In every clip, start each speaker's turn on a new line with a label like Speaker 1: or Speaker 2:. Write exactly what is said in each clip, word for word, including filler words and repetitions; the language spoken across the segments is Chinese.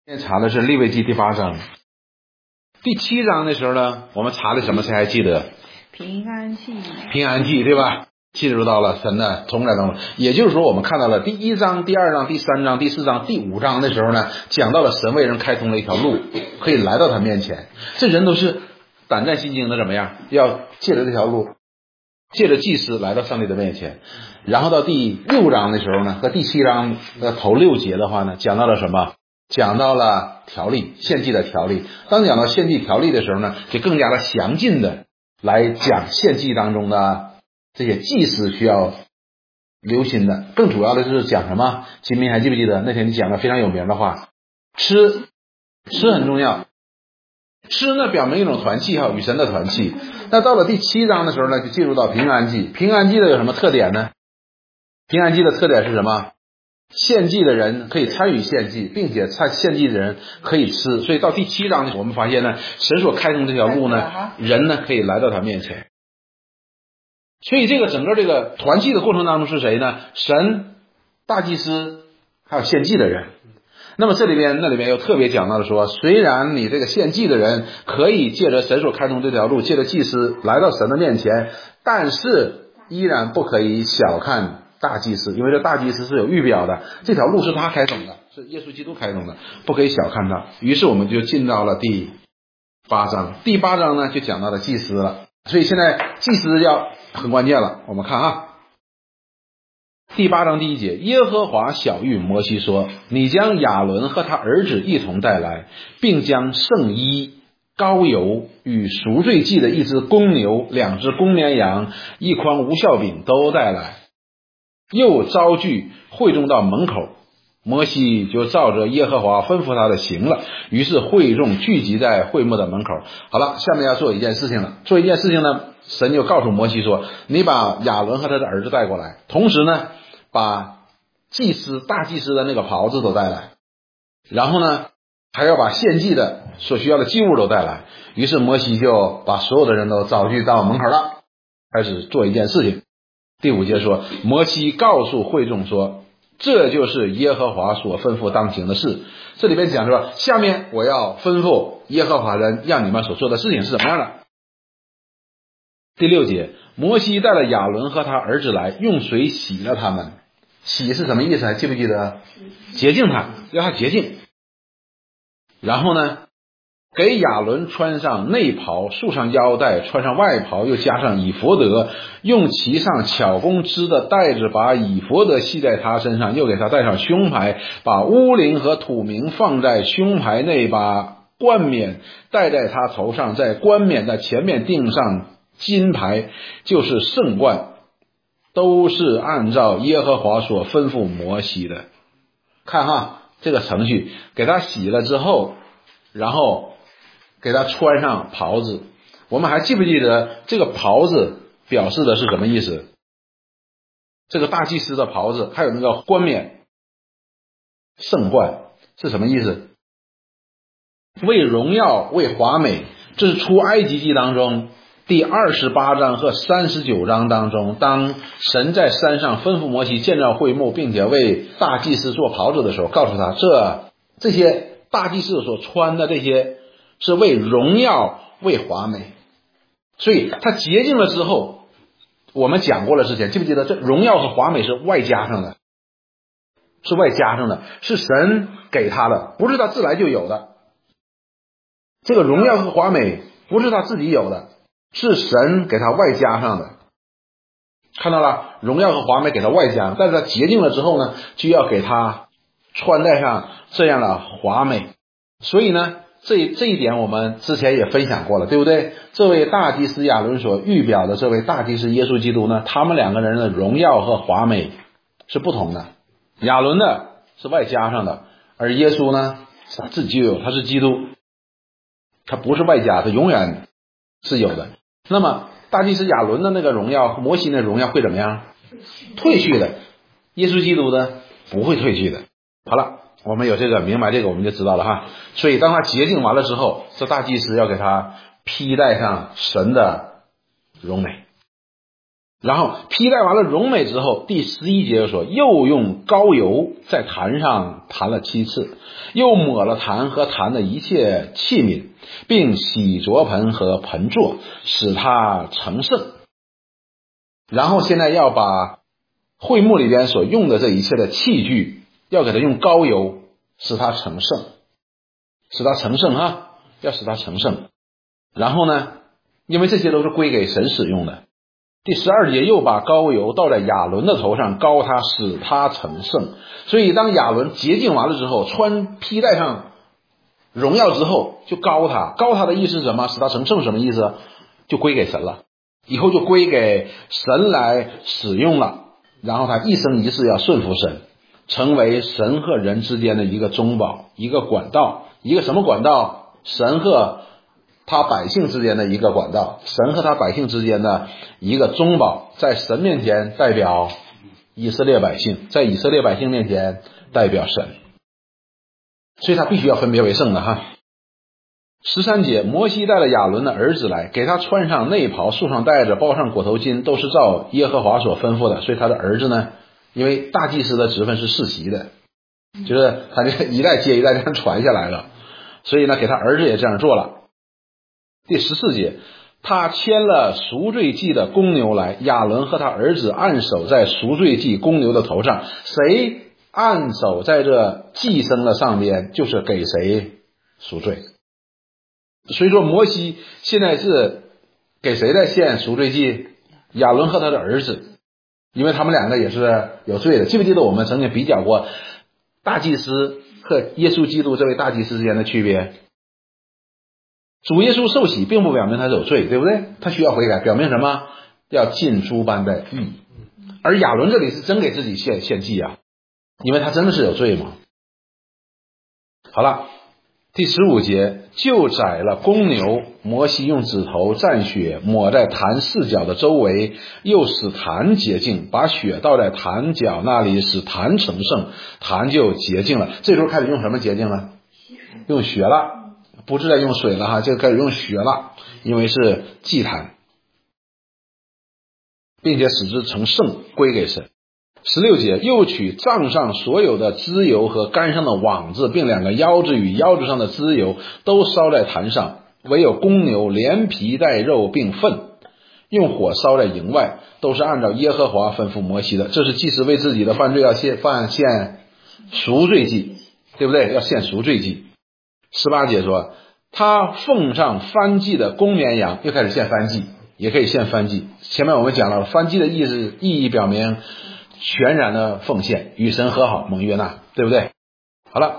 Speaker 1: 今天查的是利未记第八章，第七章的时候呢，我们查的什么？谁还记得？
Speaker 2: 平安祭。
Speaker 1: 平安祭，对吧？记入到了神的同在当中。也就是说，我们看到了第一章、第二章、第三章、第四章、第五章的时候呢，讲到了神为人开通了一条路，可以来到他面前。这人都是胆战心惊的，怎么样？要借着这条路，借着祭司来到上帝的面前。然后到第六章的时候呢，和第七章的头六节的话呢，讲到了什么？讲到了条例，献祭的条例。当讲到献祭条例的时候呢，就更加的详尽的来讲献祭当中的这些祭司需要留心的。更主要的就是讲什么？秦明还记不记得那天你讲的非常有名的话？吃，吃很重要。吃呢表明一种团契哈，与神的团契。那到了第七章的时候呢，就进入到平安祭。平安祭的有什么特点呢？平安祭的特点是什么？献祭的人可以参与献祭，并且参献祭的人可以吃。所以到第七章呢，我们发现呢，神所开通这条路呢，人呢可以来到他面前。所以这个整个这个团契的过程当中是谁呢？神、大祭司还有献祭的人。那么这里边那里边又特别讲到了说，虽然你这个献祭的人可以借着神所开通这条路，借着祭司来到神的面前，但是依然不可以小看大祭司，因为这大祭司是有预表的，这条路是他开通的，是耶稣基督开通的，不可以小看他。于是我们就进到了第八章，第八章呢就讲到了祭司了。所以现在祭司要很关键了，我们看啊，第八章第一节，耶和华晓谕摩西说，你将亚伦和他儿子一同带来，并将圣衣、膏油与赎罪祭的一只公牛、两只公绵羊、一筐无酵饼都带来，又招聚会众到门口。摩西就照着耶和华吩咐他的行了，于是会众聚集在会幕的门口。好了，下面要做一件事情了。做一件事情呢，神就告诉摩西说，你把亚伦和他的儿子带过来，同时呢把祭司大祭司的那个袍子都带来，然后呢还要把献祭的所需要的祭物都带来。于是摩西就把所有的人都招聚到门口了，开始做一件事情。第五节说，摩西告诉会众说，这就是耶和华所吩咐当行的事。这里边讲说，下面我要吩咐耶和华人让你们所做的事情是怎么样的。第六节，摩西带了亚伦和他儿子来，用水洗了他们。洗是什么意思？还记不记得？洁净他，让他洁净。然后呢给亚伦穿上内袍，束上腰带，穿上外袍，又加上以弗得，用其上巧工织的带子把以弗得系在他身上，又给他戴上胸牌，把乌灵和土明放在胸牌内，把冠冕戴在他头上，在冠冕的前面钉上金牌，就是圣冠，都是按照耶和华所吩咐摩西的。看哈，这个程序，给他洗了之后，然后给他穿上袍子。我们还记不记得这个袍子表示的是什么意思？这个大祭司的袍子还有那个冠冕圣冠是什么意思？为荣耀，为华美。这是出埃及记当中第二十八章和三十九章当中，当神在山上吩咐摩西建造会幕，并且为大祭司做袍子的时候，告诉他这这些大祭司所穿的这些是为荣耀，为华美。所以他洁净了之后，我们讲过了之前，记不记得这荣耀和华美是外加上的，是外加上的，是神给他的，不是他自来就有的。这个荣耀和华美不是他自己有的，是神给他外加上的。看到了，荣耀和华美给他外加，但是他洁净了之后呢，就要给他穿戴上这样的华美。所以呢这这一点我们之前也分享过了，对不对？这位大祭司亚伦所预表的这位大祭司耶稣基督呢，他们两个人的荣耀和华美是不同的。亚伦的是外加上的，而耶稣呢是他自己就有，他是基督，他不是外加，他永远是有的。那么大祭司亚伦的那个荣耀，摩西的荣耀会怎么样？退去的。耶稣基督呢不会退去的。好了，我们有这个明白这个我们就知道了哈。所以当他洁净完了之后，这大祭司要给他披戴上神的荣美。 然后披戴完了荣美之后，第十一节又说，又用膏油在坛上弹了七次，又抹了坛和坛的一切器皿，并洗濯盆和盆座，使它成圣。然后现在要把会幕里边所用的这一切的器具，要给它用膏油，使它成圣，使它成圣哈，要使它成圣。然后呢，因为这些都是归给神使用的。第十二节又把膏油倒在亚伦的头上，膏他，使他成圣。所以当亚伦洁净完了之后，穿披戴上荣耀之后，就膏他。膏他的意思是什么？使他成圣什么意思？就归给神了，以后就归给神来使用了。然后他一生一世要顺服神，成为神和人之间的一个中保，一个管道。一个什么管道？神和他百姓之间的一个管道，神和他百姓之间的一个中保，在神面前代表以色列百姓，在以色列百姓面前代表神，所以他必须要分别为圣的哈。十三节，摩西带了亚伦的儿子来，给他穿上内袍，束上带着，包上裹头巾，都是照耶和华所吩咐的。所以他的儿子呢，因为大祭司的职分是世袭的，就是他这一代接一代这样传下来了，所以呢给他儿子也这样做了。第十四节，他牵了赎罪祭的公牛来，亚伦和他儿子按手在赎罪祭公牛的头上，谁按手在这祭牲的上边，就是给谁赎罪。所以说摩西现在是给谁在献赎罪祭？亚伦和他的儿子，因为他们两个也是有罪的。记不记得我们曾经比较过大祭司和耶稣基督这位大祭司之间的区别？主耶稣受洗并不表明他是有罪，对不对？他需要悔改，表明什么？要尽诸般的义。而亚伦这里是真给自己献献祭啊，因为他真的是有罪嘛。好了，第十五节，就宰了公牛，摩西用指头蘸血抹在坛四角的周围，又使坛洁净，把血倒在坛角那里，使坛成圣，坛就洁净了。这时候开始用什么洁净了？用血了，不是再用水了哈，就开始用血了，因为是祭坛，并且使之成圣，归给神。十六节，又取杖上所有的脂油和杆上的网子，并两个腰子与腰子上的脂油，都烧在坛上，唯有公牛连皮带肉并粪，用火烧在营外，都是按照耶和华吩咐摩西的。这是祭司为自己的犯罪要献犯献赎罪祭，对不对？要献赎罪祭。十八节说，他奉上燔祭的公绵羊，又开始献燔祭，也可以献燔祭。前面我们讲了，燔祭的意思意义表明全然的奉献，与神和好，蒙悦纳，对不对？好了，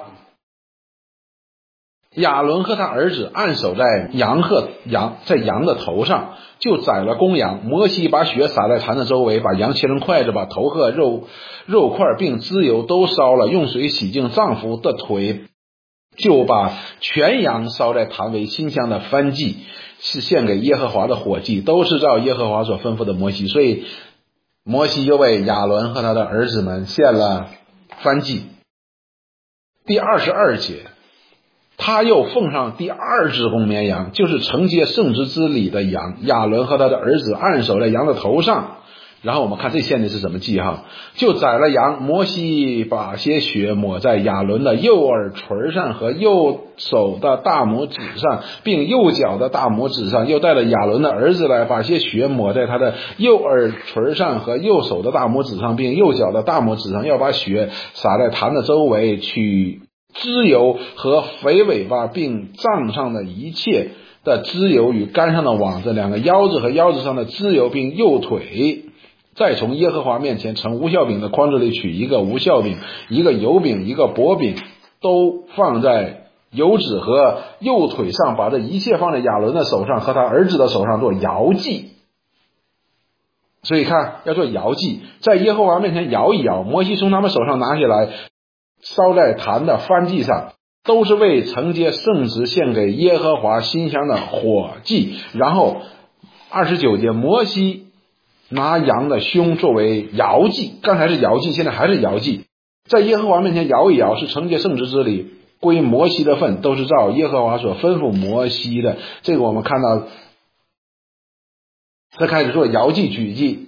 Speaker 1: 亚伦和他儿子按手在羊和羊在羊的头上，就宰了公羊。摩西把血洒在坛的周围，把羊切成筷子，把头和肉肉块并脂油都烧了，用水洗净丈夫的腿，就把全羊烧在坛为馨香的燔祭，是献给耶和华的火祭，都是照耶和华所吩咐的摩西。所以摩西就为亚伦和他的儿子们献了燔祭。第二十二节，他又奉上第二只公绵羊，就是承接圣职之礼的羊。亚伦和他的儿子按手在羊的头上，然后我们看这献的是什么祭哈？就宰了羊，摩西把些血抹在亚伦的右耳垂上和右手的大拇指上，并右脚的大拇指上，又带了亚伦的儿子来，把些血抹在他的右耳垂上和右手的大拇指上，并右脚的大拇指上，要把血洒在坛的周围，取脂油和肥尾巴，并杖上的一切的脂油与杆上的网子，两个腰子和腰子上的脂油，并右腿。再从耶和华面前盛无酵饼的筐子里取一个无酵饼，一个油饼，一个薄饼，都放在油脂和右腿上，把这一切放在亚伦的手上和他儿子的手上做摇祭。所以看，要做摇祭，在耶和华面前摇一摇。摩西从他们手上拿下来，烧在坛的燔祭上，都是为承接圣职献给耶和华馨香的火祭。然后二十九节，摩西拿羊的胸作为摇祭，刚才是摇祭，现在还是摇祭，在耶和华面前摇一摇，是承接圣职之礼，归摩西的份，都是照耶和华所吩咐摩西的。这个我们看到他开始做摇祭举祭，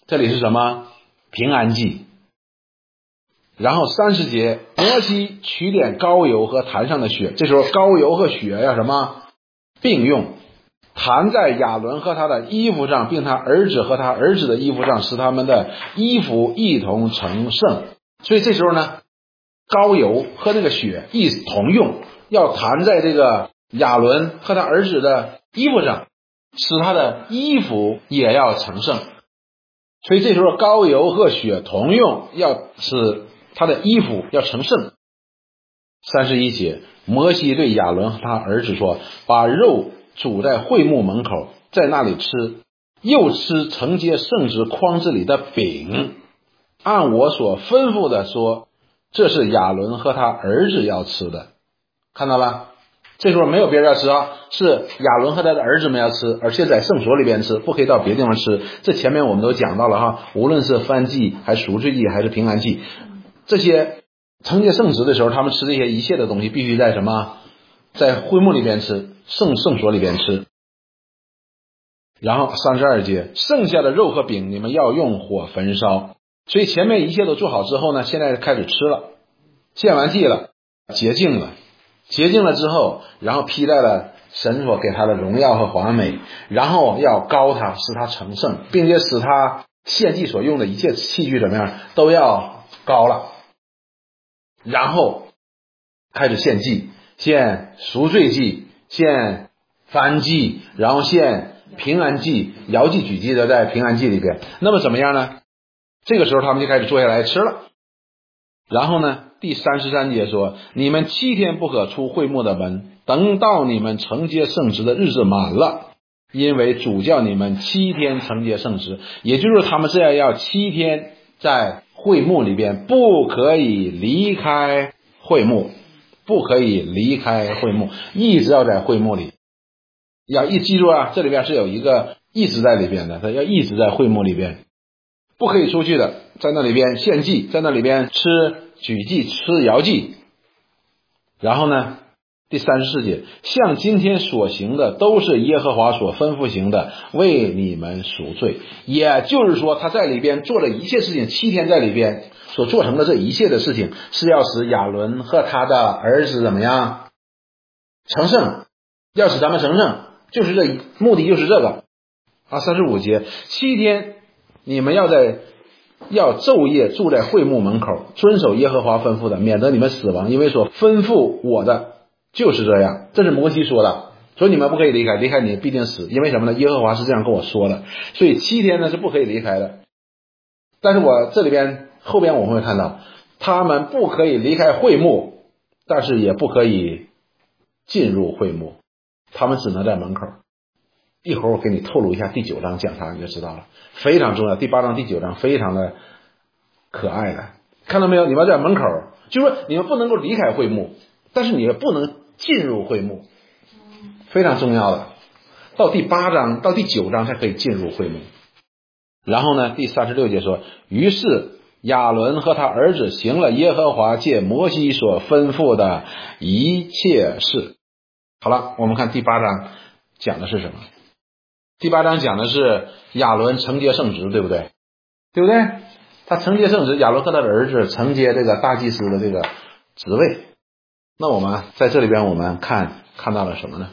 Speaker 1: 这里是什么？平安祭。然后三十节，摩西取点膏油和坛上的血，这时候膏油和血要什么？并用，弹在亚伦和他的衣服上，并他儿子和他儿子的衣服上，使他们的衣服一同成圣。所以这时候呢，膏油和这个血一同用，要弹在这个亚伦和他儿子的衣服上，使他的衣服也要成圣。所以这时候膏油和血同用，要使他的衣服要成圣。三十一节，摩西对亚伦和他儿子说，把肉煮在会幕门口，在那里吃，又吃承接圣职筐子里的饼，按我所吩咐的说，这是亚伦和他儿子要吃的。看到了？这时候没有别人要吃啊，是亚伦和他的儿子们要吃，而且在圣所里边吃，不可以到别的地方吃。这前面我们都讲到了哈，无论是燔祭还是赎罪祭还是平安祭，这些承接圣职的时候，他们吃这些一切的东西必须在什么？在会幕里边吃，圣圣所里边吃。然后三十二节，剩下的肉和饼你们要用火焚烧。所以前面一切都做好之后呢，现在开始吃了，献完祭了，洁净了，洁净了之后，然后披戴了神所给他的荣耀和华美，然后要膏他，使他成圣，并且使他献祭所用的一切器具怎么样，都要膏了。然后开始献祭，献赎罪祭，献燔祭，然后献平安祭、摇祭、举祭的在平安祭里边。那么怎么样呢？这个时候他们就开始坐下来吃了。然后呢，第三十三节说，你们七天不可出会幕的门，等到你们承接圣职的日子满了，因为主叫你们七天承接圣职，也就是他们这样要七天在会幕里边，不可以离开会幕，不可以离开会幕，一直要在会幕里。要一记住啊，这里边是有一个一直在里边的，他要一直在会幕里边，不可以出去的，在那里边献祭，在那里边吃举祭，吃摇祭。然后呢，第三十四节，像今天所行的都是耶和华所吩咐行的，为你们赎罪。也就是说，他在里边做了一切事情，七天在里边所做成的这一切的事情，是要使亚伦和他的儿子怎么样成圣，要使他们成圣，就是这目的就是这个啊。三十五节，七天你们要在要昼夜住在会幕门口，遵守耶和华吩咐的，免得你们死亡，因为所吩咐我的就是这样。这是摩西说的，所以你们不可以离开，离开你必定死。因为什么呢？耶和华是这样跟我说的，所以七天呢是不可以离开的。但是我这里边后边我们会看到，他们不可以离开会幕，但是也不可以进入会幕，他们只能在门口。一会儿我给你透露一下第九章讲啥你就知道了，非常重要。第八章第九章非常的可爱的，看到没有？你们在门口，就是说你们不能够离开会幕，但是你也不能进入会幕，非常重要的。到第八章到第九章才可以进入会幕。然后呢，第三十六节说，于是亚伦和他儿子行了耶和华借摩西所吩咐的一切事。好了，我们看第八章讲的是什么？第八章讲的是亚伦承接圣职，对不对？对不对？他承接圣职，亚伦和他的儿子承接这个大祭司的这个职位。那我们在这里边我们看看到了什么呢？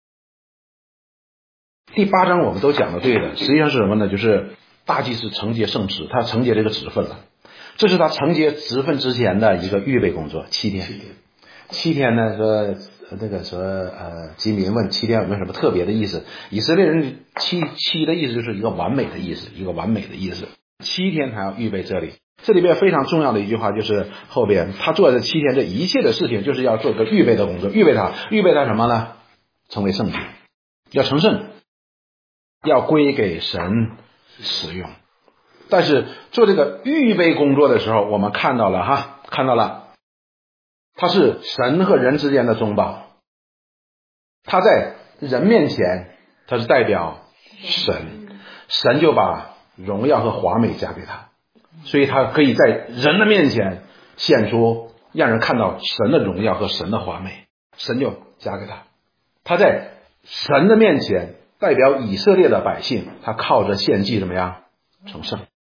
Speaker 1: 第八章我们都讲的对的，实际上是什么呢？就是大祭司承接圣职，他承接这个职分了。这是他承接职分之前的一个预备工作，七天。七天呢，说那个说呃，吉民问七天有没有什么特别的意思？以色列人七七的意思就是一个完美的意思，一个完美的意思。七天他要预备这里，这里边非常重要的一句话就是后边他做这七天这一切的事情，就是要做一个预备的工作，预备他，预备他什么呢？成为圣洁，要成圣，要归给神使用。但是做这个预备工作的时候，我们看到了哈，看到了。他是神和人之间的中保，他在人面前他是代表神，神就把荣耀和华美加给他，所以他可以在人的面前显出让人看到神的荣耀和神的华美，神就加给他。他在神的面前代表以色列的百姓，他靠着献祭怎么样成圣。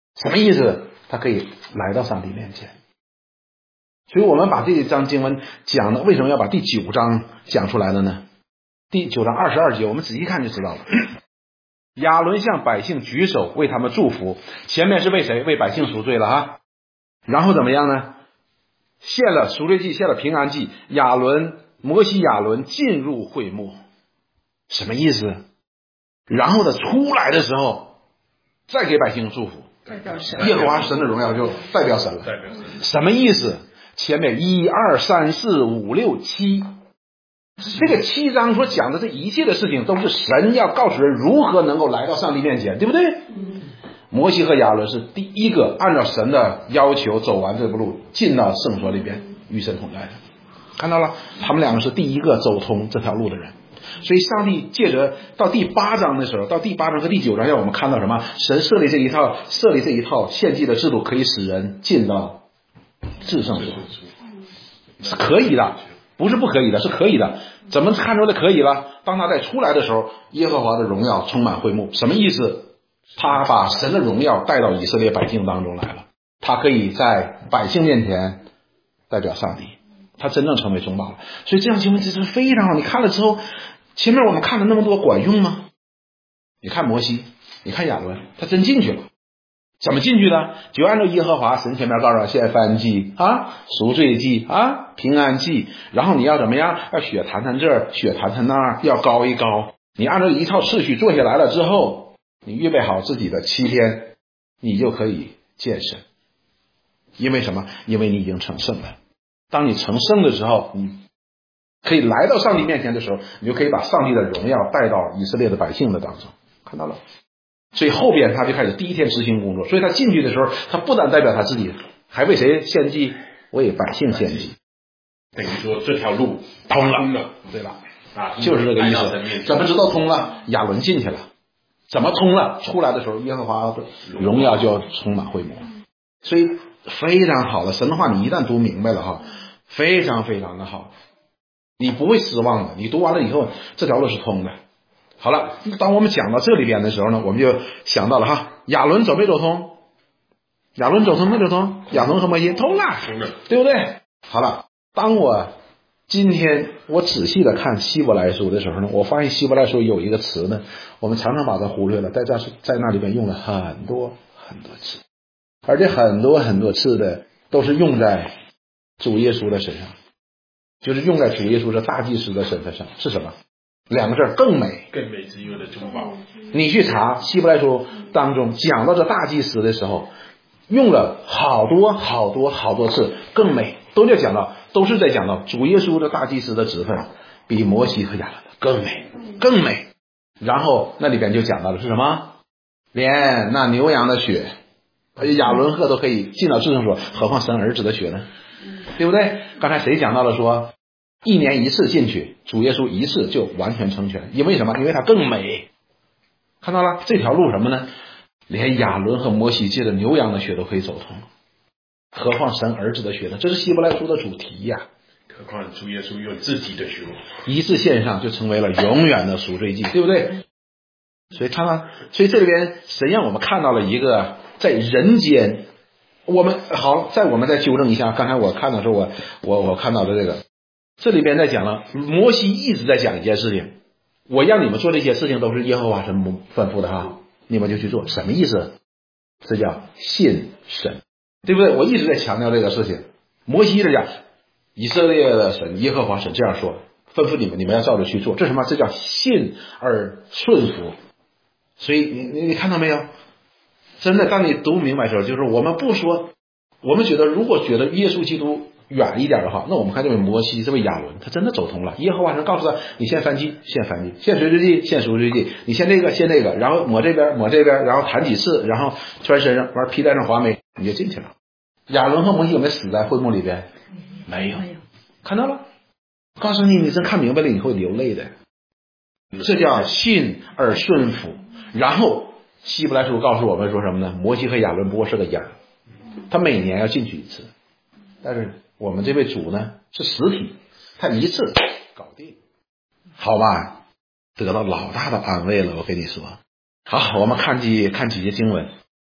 Speaker 1: 什么意思？他可以来到上帝面前。所以我们把这一章经文讲的，为什么要把第九章讲出来了呢？第九章二十二节，我们仔细看就知道了。亚伦向百姓举手为他们祝福，前面是为谁？为百姓赎罪了哈。然后怎么样呢？献了赎罪祭，献了平安祭。亚伦摩西亚伦进入会幕，什么意思？然后呢，出来的时候再给百姓祝福，
Speaker 2: 代表神，
Speaker 1: 耶和华神的荣耀就代表神了。
Speaker 3: 代表神
Speaker 1: 什么意思？前面一二三四五六七，这个七章所讲的这一切的事情，都是神要告诉人如何能够来到上帝面前，对不对？摩西和亚伦是第一个按照神的要求走完这步路，进到圣所里边与神同在的。看到了，他们两个是第一个走通这条路的人。所以上帝借着到第八章的时候，到第八章和第九章让我们看到什么？神设立这一套设立这一套献祭的制度，可以使人进到至圣所，是可以的，不是不可以的，是可以的。怎么看出来可以了？当他在出来的时候，耶和华的荣耀充满会幕。什么意思？他把神的荣耀带到以色列百姓当中来了，他可以在百姓面前代表上帝，他真正成为中保了。所以这样经文其实非常好。你看了之后，前面我们看了那么多，管用吗？你看摩西，你看亚伦，他真进去了。怎么进去的？就按照耶和华神前面告诉献燔祭啊、赎罪祭啊、平安祭，然后你要怎么样？要血弹弹这儿，血弹弹那儿，要高一高。你按照一套次序做下来了之后，你预备好自己的七天，你就可以见神。因为什么？因为你已经成圣了。当你成圣的时候，你可以来到上帝面前的时候，你就可以把上帝的荣耀带到以色列的百姓的当中。看到了？所以后边他就开始第一天执行工作。所以他进去的时候，他不但代表他自己，还为谁献祭？为百姓献祭。
Speaker 3: 等于说这条路
Speaker 1: 通了，
Speaker 3: 通了，
Speaker 1: 对吧？
Speaker 3: 啊，
Speaker 1: 就是这个意思。怎么知道通了？亚伦进去了。怎么通了？出来的时候，耶和华的荣耀就充满会幕。所以非常好的神的话，你一旦读明白了哈，非常非常的好，你不会失望的。你读完了以后，这条路是通的。好了，当我们讲到这里边的时候呢，我们就想到了哈，亚伦走没走通？亚伦走通没走通？亚伦和摩西通了，
Speaker 3: 通了，
Speaker 1: 对不对？好了，当我今天我仔细的看希伯来书的时候呢，我发现希伯来书有一个词呢，我们常常把它忽略了，在这在那里边用了很多很多次，而且很多很多次的都是用在主耶稣的身上，就是用在主耶稣的大祭司的身份上。是什么？两个字，更美。
Speaker 3: 更美之约的中保。
Speaker 1: 你去查希伯来书当中讲到这大祭司的时候，用了好多好多好多次，更美，都在讲到，都是在讲到主耶稣的大祭司的职分比摩西和亚伦的更美，更美。然后那里边就讲到了是什么？连那牛羊的血，亚伦赫都可以进到至圣所，何况神儿子的血呢？对不对？刚才谁讲到了说，一年一次进去，主耶稣一次就完全成全。因为什么？因为它更美。看到了这条路什么呢？连亚伦和摩西借着牛羊的血都可以走通，何况神儿子的血呢？这是希伯来书的主题呀、啊。
Speaker 3: 何况主耶稣用自己的血，
Speaker 1: 一次献上就成为了永远的赎罪祭，对不对？所以看到，所以这里边神让我们看到了一个在人间，我们好，在我们再纠正一下，刚才我看到说我我我看到的这个，这里边在讲了，摩西一直在讲一件事情，我让你们做这些事情都是耶和华神吩咐的哈，你们就去做，什么意思？这叫信神，对不对？我一直在强调这个事情。摩西在讲，以色列的神耶和华神这样说，吩咐你们，你们要照着去做，这什么？这叫信而顺服。所以你你你看到没有？真的，当你读明白的时候，就是我们不说，我们觉得如果觉得耶稣基督远一点的话，那我们看这位摩西，这位亚伦，他真的走通了。耶和华神告诉他，你献燔祭，献燔祭；献赎罪祭，献赎罪祭；你献这个，献那个，然后抹这边，抹这边，然后弹几次，然后穿身上，完披戴上华美，你就进去了。亚伦和摩西有没有死在会幕里边？没有，看到了。告诉你，你真看明白了，你会流泪的。这叫信而顺服。然后希伯来书告诉我们说什么呢？摩西和亚伦不过是个样，他每年要进去一次，但是我们这位主呢是实体，他一次搞定，好吧？得到老大的安慰了，我跟你说。好，我们看几看几节经文。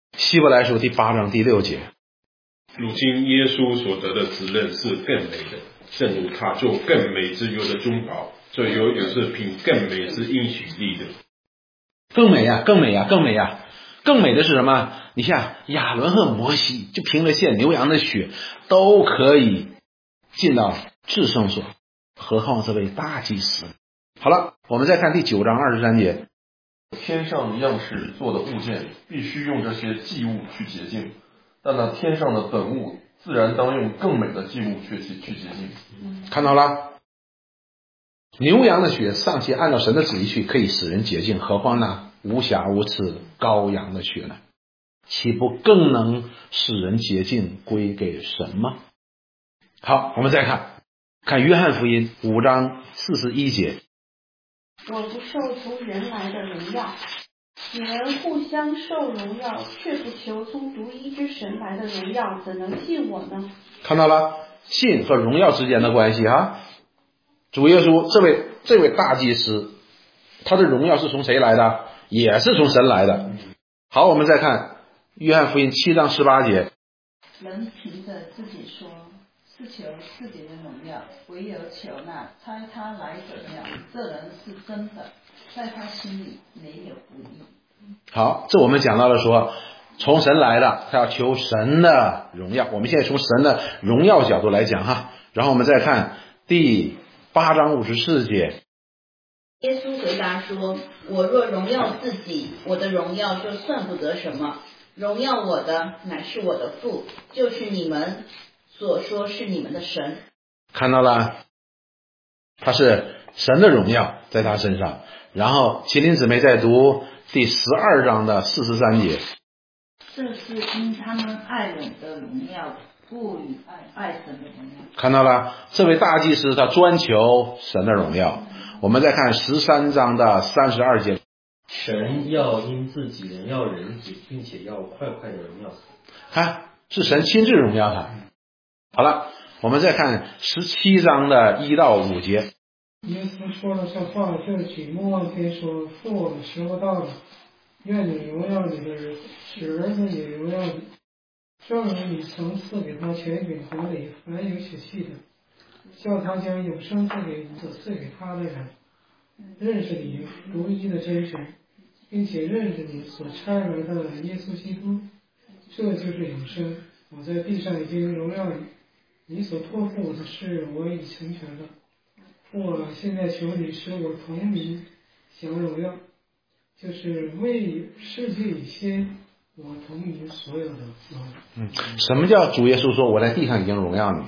Speaker 1: 希伯来书第八章第六节。
Speaker 3: 如今耶稣所得的职任是更美的，正如他做更美之油的中保，这油也是凭更美之应许立的。
Speaker 1: 更美呀、啊，更美呀、啊，更美呀、啊！更美的是什么？你像亚伦和摩西，就凭着献牛羊的血，都可以进到至圣所，何况这位大祭司？好了，我们再看第九章二十三节。
Speaker 2: 天上样式做的物件，必须用这些祭物去洁净，但那天上的本物，自然当用更美的祭物去去洁净。
Speaker 1: 看到了，牛羊的血尚且按照神的旨意去，可以使人洁净，何况呢无瑕无疵羔羊的血呢？岂不更能使人洁净归给神吗？好，我们再看看约翰福音五章四十一节。
Speaker 4: 我不受从人来的荣耀，你们互相受荣耀，却不求从独一之神来的荣耀，怎能信我呢？
Speaker 1: 看到了信和荣耀之间的关系啊！主耶稣这位这位大祭司，他的荣耀是从谁来的？也是从神来的。好，我们再看约翰福音七章十八节。
Speaker 5: 人凭着自己说是求自己的荣耀，唯有求那差他来者了，这人是真的，在他心里没有不义。
Speaker 1: 好，这我们讲到了说从神来的，他要求神的荣耀。我们现在从神的荣耀角度来讲哈，然后我们再看第八章五十四节。
Speaker 6: 耶稣回答说：我若荣耀自己，我的荣耀就算不得什么，荣耀我的乃是我的父，就是你们所说是你们的神。
Speaker 1: 看到了，他是神的荣耀在他身上。然后麒麟姊妹在读第十二章的四十三节。
Speaker 5: 这是因他们爱人的荣耀，不与爱爱神的荣耀。
Speaker 1: 看到了，这位大祭司他专求神的荣耀。我们再看十三章的三十二节。
Speaker 7: 神要因自己荣耀人子，并且要快快的荣耀他。
Speaker 1: 看，是神亲自荣耀他。好了，我们再看十七章的一到五节。
Speaker 8: 耶稣说了这话，就举目望天说：父，时候到了，愿你荣耀你的儿子，使儿子也荣耀你，正如你曾赐给他权柄管理凡有血气的，叫他将永生赐给所赐给他的人，认识你独一的真神，并且认识你所差来的耶稣基督，这就是永生。我在地上已经荣耀你，你所托付我的事我已成全了。我现在求你使我同名享荣耀，就是为世界以先我同名所有的荣耀。
Speaker 1: 嗯，什么叫主耶稣说我在地上已经荣耀你？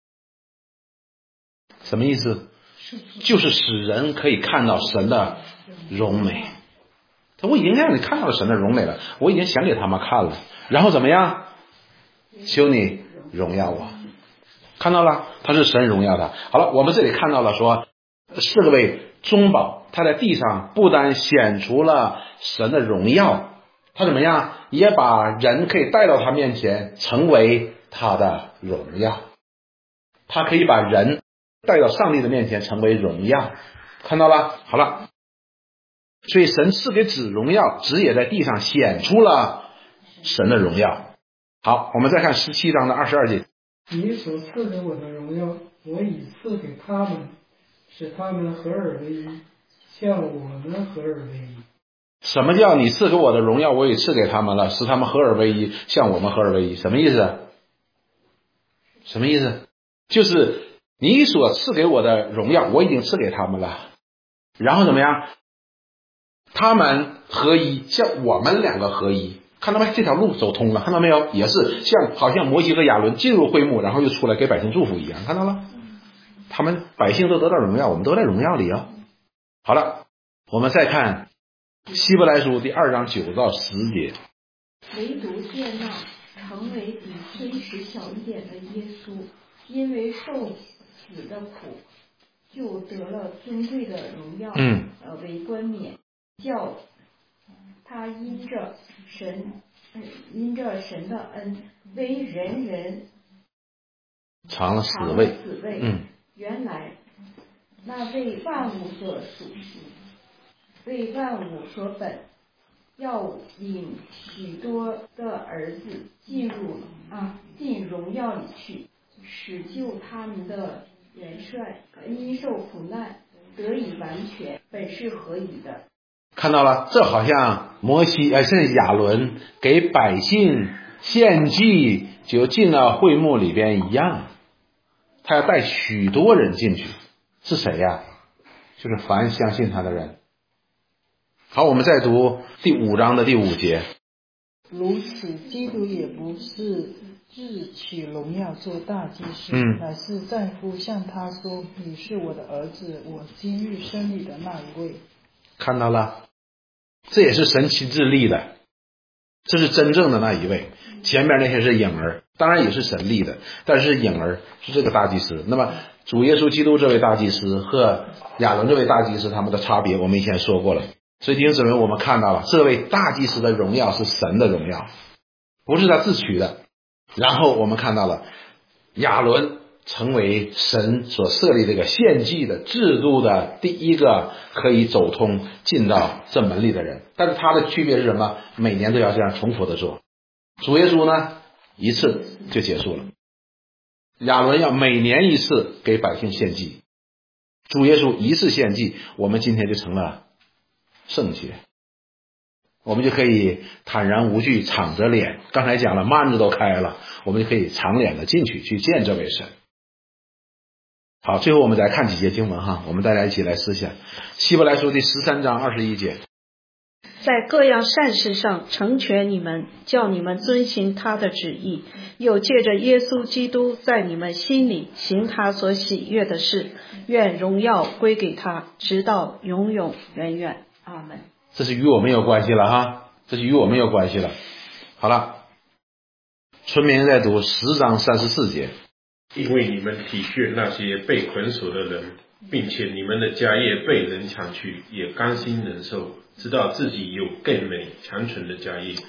Speaker 1: 什么意思？就是使人可以看到神的荣美。我已经让你看到了神的荣美了，我已经想给他们看了，然后怎么样？求你荣耀我。看到了，他是神荣耀他。好了，我们这里看到了说四个位中保，他在地上不单显出了神的荣耀，他怎么样也把人可以带到他面前，成为他的荣耀。他可以把人带到上帝的面前，成为荣耀。看到了，好了，所以神赐给子荣耀，子也在地上显出了神的荣耀。好，我们再看十七章的二十二节。
Speaker 8: 你所赐给我的荣耀，我已赐给他们，使他们合而为一，像我们合而为一。
Speaker 1: 什么叫你赐给我的荣耀，我已赐给他们了，使他们合而为一，像我们合而为一？什么意思？什么意思？就是你所赐给我的荣耀，我已经赐给他们了，然后怎么样？他们合一，像我们两个合一。看到没？这条路走通了，看到没有？也是像好像摩西和亚伦进入会幕，然后又出来给百姓祝福一样，看到了？他们百姓都得到荣耀，我们都在荣耀里啊。好了，我们再看希伯来书第二章九到十节。
Speaker 4: 唯独接纳成为比天使小一点的耶稣，因为受死的苦，就得了尊贵的荣耀，
Speaker 1: 嗯，
Speaker 4: 呃为冠冕，叫他因着神，因着神的恩，为人人
Speaker 1: 尝了死味。
Speaker 4: 死味。
Speaker 1: 嗯，
Speaker 4: 原来那为万物所属，为万物所本， 要引许多的儿子进入啊进荣耀里去，使救他们的元帅因受苦难得以完全，本是合宜的。
Speaker 1: 看到了，这好像摩西呃，甚至亚伦给百姓献祭就进了会幕里边一样，他要带许多人进去，是谁呀？就是凡相信他的人。好，我们再读第五章的第五节。
Speaker 9: 如此，基督也不是自取荣耀做大祭司，
Speaker 1: 嗯
Speaker 9: 乃是在乎向他说：“你是我的儿子，我今日生你的那一位。”
Speaker 1: 看到了，这也是神亲自立的，这是真正的那一位。前面那些是影儿，当然也是神立的，但是影儿是这个大祭司。那么主耶稣基督这位大祭司和亚伦这位大祭司他们的差别，我们以前说过了。所以弟兄姊妹，我们看到了这位大祭司的荣耀是神的荣耀，不是他自取的。然后我们看到了亚伦成为神所设立这个献祭的制度的第一个可以走通进到这门里的人，但是他的区别是什么？每年都要这样重复的做。主耶稣呢，一次就结束了。亚伦要每年一次给百姓献祭，主耶稣一次献祭，我们今天就成了圣洁，我们就可以坦然无惧，敞着脸。刚才讲了，幔子都开了，我们就可以敞脸的进去，去见这位神。好，最后我们再看几节经文哈，我们大家一起来思想。希伯来书第十三章二十一节，
Speaker 10: 在各样善事上成全你们，叫你们遵行他的旨意，又借着耶稣基督在你们心里行他所喜悦的事，愿荣耀归给他，直到永永远远。阿们。
Speaker 1: 这是与我们有关系了哈，这是与我们有关系了。好了，春明在读十章三十四节，
Speaker 3: 因为你们体恤那些被捆锁的人，并且你们的家业被人抢去，也甘心忍受，知道自己有更美强存的家业。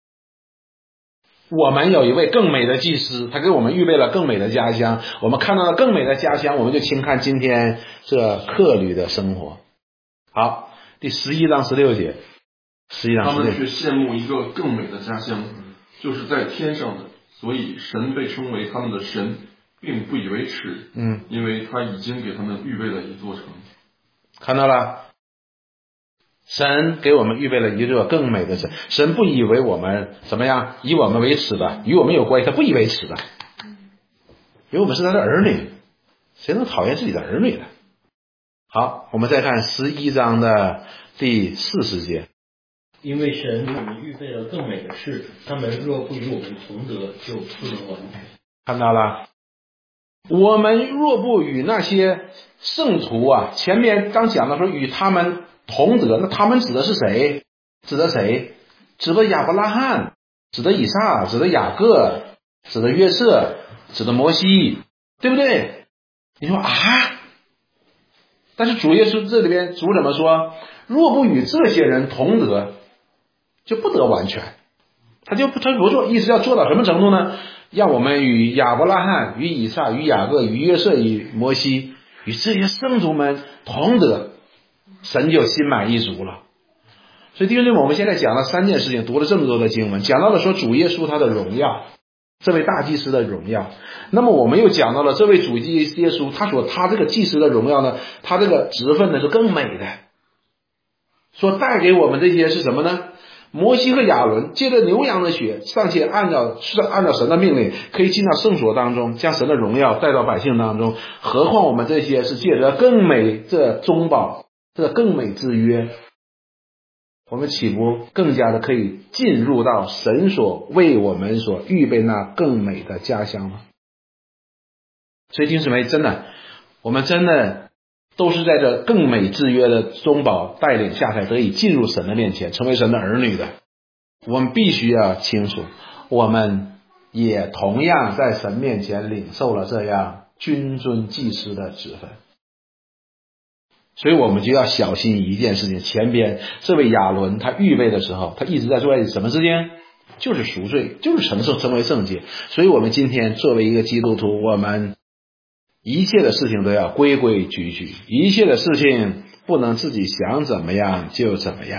Speaker 1: 我们有一位更美的祭司，他给我们预备了更美的家乡，我们看到了更美的家乡，我们就轻看今天这客旅的生活。好，第十一章十六节，十一章十六节，
Speaker 2: 他们却羡慕一个更美的家乡，就是在天上的，所以神被称为他们的神，并不以为耻，
Speaker 1: 嗯，
Speaker 2: 因为他已经给他们预备了一座城。
Speaker 1: 看到了，神给我们预备了一座更美的城，神不以为我们怎么样，以我们为耻的，与我们有关系，他不以为耻的，因为我们是他的儿女，谁能讨厌自己的儿女呢？好，我们再看十一章的第四十节，
Speaker 7: 因为神给我们预备了更美的事，他们若不与我们同得，就不能完全。
Speaker 1: 看到了，我们若不与那些圣徒啊，前面刚讲的说与他们同得，那他们指的是谁？指的谁？指的亚伯拉罕，指的以撒，指的雅各，指的约瑟，指的摩西，对不对？你说啊，但是主耶稣这里边主怎么说？若不与这些人同得，就不得完全。他就不他不做，意思要做到什么程度呢？让我们与亚伯拉罕、与以撒、与雅各、与约瑟、与摩西、与这些圣徒们同得，神就心满意足了。所以弟兄姊妹，我们现在讲了三件事情，读了这么多的经文，讲到了说主耶稣他的荣耀，这位大祭司的荣耀。那么我们又讲到了这位主耶稣，他所他这个祭司的荣耀呢，他这个职分呢是更美的，所带给我们这些是什么呢？摩西和亚伦借着牛羊的血尚且按照是按照神的命令可以进到圣所当中，将神的荣耀带到百姓当中，何况我们这些是借着更美这中保，这更美之约，我们岂不更加的可以进入到神所为我们所预备那更美的家乡吗？所以弟兄姊妹，真的我们真的都是在这更美之约的中保带领下才得以进入神的面前，成为神的儿女的。我们必须要清楚，我们也同样在神面前领受了这样君尊祭司的职分。所以我们就要小心一件事情，前边这位亚伦他预备的时候，他一直在做什么事情？就是赎罪，就是成圣，成为圣洁。所以我们今天作为一个基督徒，我们一切的事情都要规规矩矩，一切的事情不能自己想怎么样就怎么样。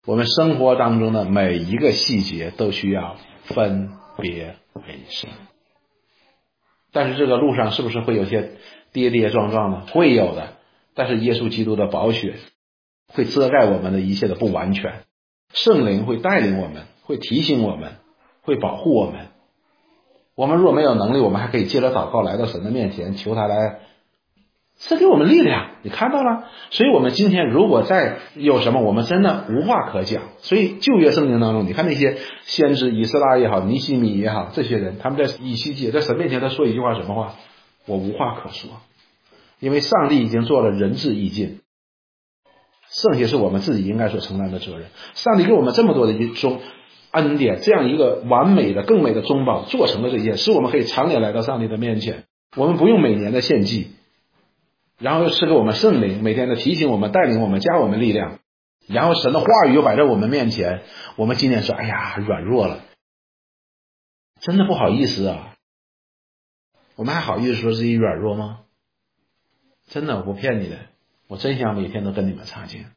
Speaker 1: 我们生活当中的每一个细节都需要分别为圣。但是这个路上是不是会有些跌跌撞撞呢？会有的。但是耶稣基督的宝血会遮盖我们的一切的不完全，圣灵会带领我们，会提醒我们，会保护我们。我们若没有能力，我们还可以借着祷告来到神的面前，求他来赐给我们力量。你看到了，所以我们今天如果再有什么，我们真的无话可讲。所以旧约圣经当中，你看那些先知以斯拉也好，尼希米也好，这些人他们在以西结在神面前他说一句话，什么话？我无话可说，因为上帝已经做了仁至义尽，剩下是我们自己应该所承担的责任。上帝给我们这么多的一种恩典，这样一个完美的更美的中保做成了这些，使我们可以常年来到上帝的面前，我们不用每年的献祭，然后又赐给我们圣灵，每天的提醒我们，带领我们，加我们力量，然后神的话语又摆在我们面前。我们今天说哎呀软弱了，真的不好意思啊，我们还好意思说自己软弱吗？真的我不骗你的，我真想每天都跟你们擦肩。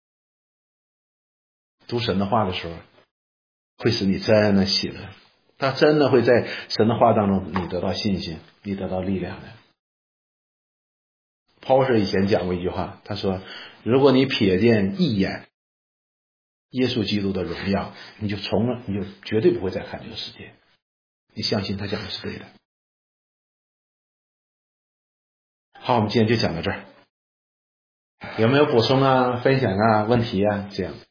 Speaker 1: 读神的话的时候会使你真的喜乐，他真的会在神的话当中你得到信心，你得到力量的。抛舍以前讲过一句话，他说如果你瞥见一眼耶稣基督的荣耀，你就从了你就绝对不会再看这个世界。你相信他讲的是对的。好，我们今天就讲到这儿，有没有补充啊、分享啊、问题啊？这样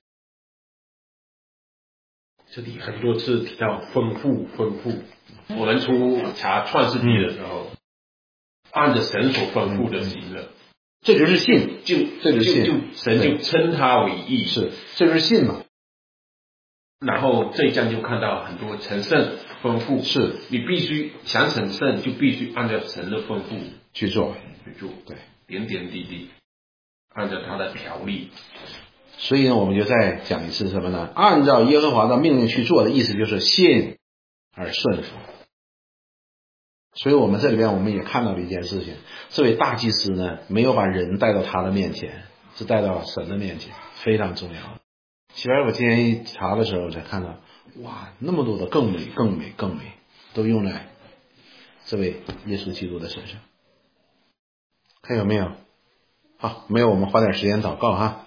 Speaker 3: 这里很多次提到丰富丰富，我们初查创世纪的时候、嗯、按着神所吩咐的行了、嗯、
Speaker 1: 这就是信，
Speaker 3: 就
Speaker 1: 这就是信，
Speaker 3: 就就神就称他为义，
Speaker 1: 是，这就是信嘛。
Speaker 3: 然后这一章就看到很多成圣吩咐，
Speaker 1: 是
Speaker 3: 你必须想成圣，就必须按照神的吩咐
Speaker 1: 去做
Speaker 3: 去做，
Speaker 1: 对，
Speaker 3: 点点滴滴按照他的条例。
Speaker 1: 所以呢，我们就再讲一次什么呢？按照耶和华的命令去做的意思就是信而顺服。所以我们这里边我们也看到了一件事情，这位大祭司呢没有把人带到他的面前，是带到神的面前，非常重要。其实我今天一查的时候才看到，哇，那么多的更美更美更美都用在这位耶稣基督的身上。看有没有？好，没有我们花点时间祷告哈。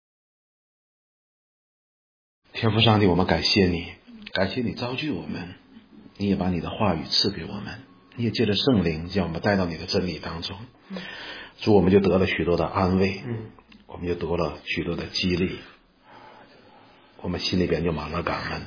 Speaker 1: 天父上帝，我们感谢你，感谢你召聚我们，你也把你的话语赐给我们，你也借着圣灵将我们带到你的真理当中。主，我们就得了许多的安慰，我们就得了许多的激励，我们心里边就满了感恩。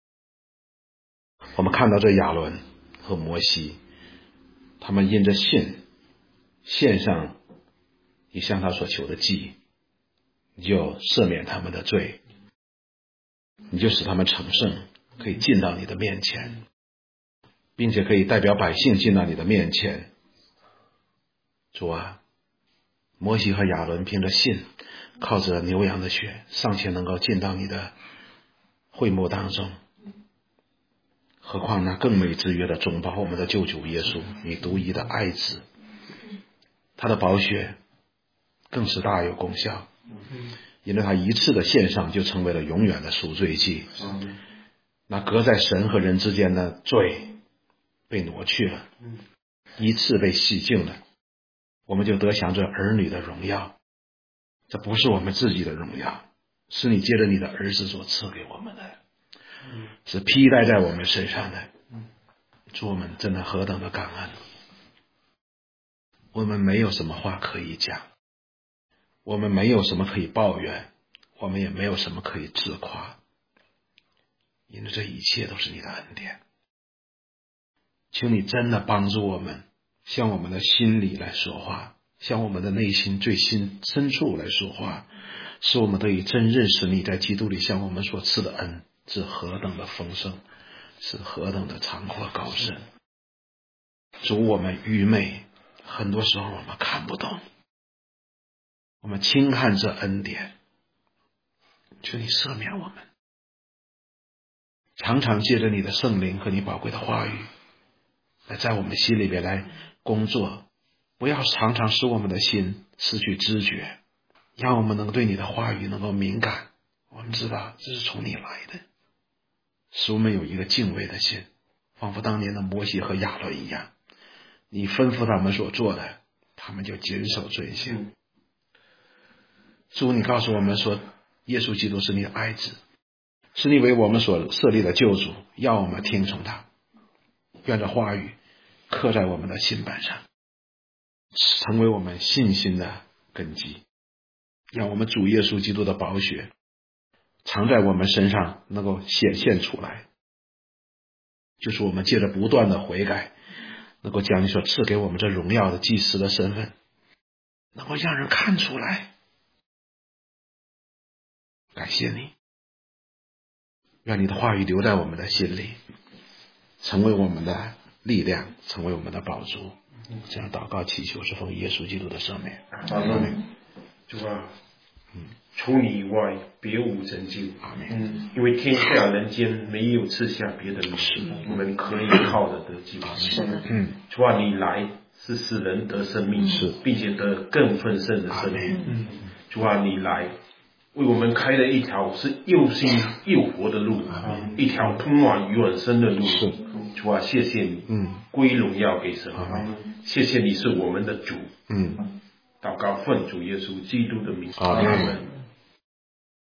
Speaker 1: 我们看到这亚伦和摩西，他们因着信献上你向他所求的祭，你就赦免他们的罪，你就使他们成圣，可以进到你的面前，并且可以代表百姓进到你的面前。主啊，摩西和亚伦凭着信，靠着牛羊的血，尚且能够进到你的会幕当中，何况那更美之约的中保，我们的救主耶稣，你独一的爱子，他的宝血更是大有功效，因为他一次的献上就成为了永远的赎罪祭，那隔在神和人之间的罪被挪去了，一次被洗净了，我们就得享这儿女的荣耀。这不是我们自己的荣耀，是你借着你的儿子所赐给我们的，是披戴在我们身上的。主，我们真的何等的感恩，我们没有什么话可以讲，我们没有什么可以抱怨，我们也没有什么可以自夸，因为这一切都是你的恩典。请你真的帮助我们，向我们的心里来说话，向我们的内心最心深处来说话，使我们得以真认识你在基督里向我们所赐的恩是何等的丰盛，是何等的长阔高深。主，我们愚昧，很多时候我们看不懂，我们轻看这恩典，求你赦免我们，常常借着你的圣灵和你宝贵的话语来在我们心里边来工作，不要常常使我们的心失去知觉，让我们能对你的话语能够敏感， 我们知道这是从你来的，使我们有一个敬畏的心，仿佛当年的摩西和亚伦一样，你吩咐他们所做的，他们就谨守遵行。主，你告诉我们说，耶稣基督是你的爱子，是你为我们所设立的救主，要我们听从他。愿这话语刻在我们的心板上，成为我们信心的根基，让我们主耶稣基督的宝血常在我们身上能够显现出来，就是我们借着不断的悔改，能够将你所赐给我们这荣耀的祭司的身份能够让人看出来。感谢你，愿你的话语留在我们的心里，成为我们的力量，成为我们的宝珠。这样祷告祈求是奉耶稣基督的圣名。
Speaker 3: 阿门。主啊，除你以外别无拯救。
Speaker 1: 阿门。
Speaker 3: 嗯，因为天下人间没有赐下别的名，我们可以靠着得救。
Speaker 10: 是的。
Speaker 3: 嗯，主啊，你来是使人得生命，
Speaker 1: 是，
Speaker 3: 并且得更丰盛的生命。嗯，主啊，你来为我们开了一条是又新又活的路，嗯、一条通往永生的路。
Speaker 1: 是，
Speaker 3: 主啊，谢谢你，
Speaker 1: 嗯，
Speaker 3: 归荣耀给神，
Speaker 1: 嗯、
Speaker 3: 谢谢你是我们的主，
Speaker 1: 嗯，
Speaker 3: 祷告奉主耶稣基督的名，
Speaker 1: 阿门。